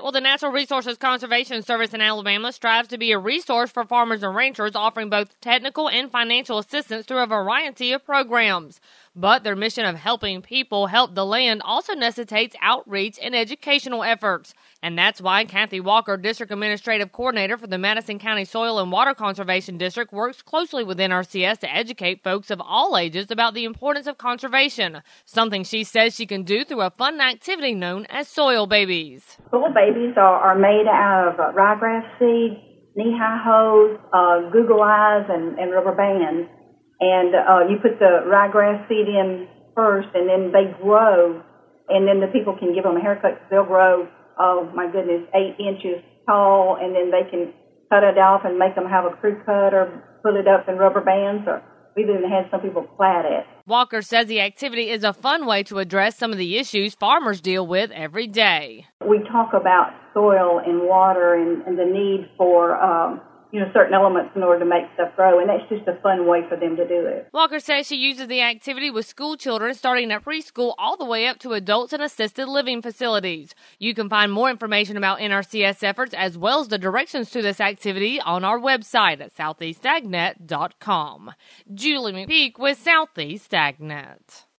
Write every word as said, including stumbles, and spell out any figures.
Well, the Natural Resources Conservation Service in Alabama strives to be a resource for farmers and ranchers, offering both technical and financial assistance through a variety of programs. But their mission of helping people help the land also necessitates outreach and educational efforts. And that's why Kathy Walker, District Administrative Coordinator for the Madison County Soil and Water Conservation District, works closely with N R C S to educate folks of all ages about the importance of conservation, something she says she can do through a fun activity known as Soil Babies. Soil Babies are, are made out of uh, ryegrass seed, knee-high hose, uh, Google eyes, and, and rubber bands. And uh, you put the ryegrass seed in first, and then they grow, and then the people can give them a haircut. They'll grow, oh my goodness, eight inches tall, and then they can cut it off and make them have a crew cut or put it up in rubber bands, or we've even had some people plait it. Walker says the activity is a fun way to address some of the issues farmers deal with every day. We talk about soil and water and, and the need for um, you know, certain elements in order to make stuff grow, and that's just a fun way for them to do it. Walker says she uses the activity with school children starting at preschool all the way up to adults in assisted living facilities. You can find more information about N R C S efforts as well as the directions to this activity on our website at southeast ag net dot com. Julie McPeak with Southeast Ag Net.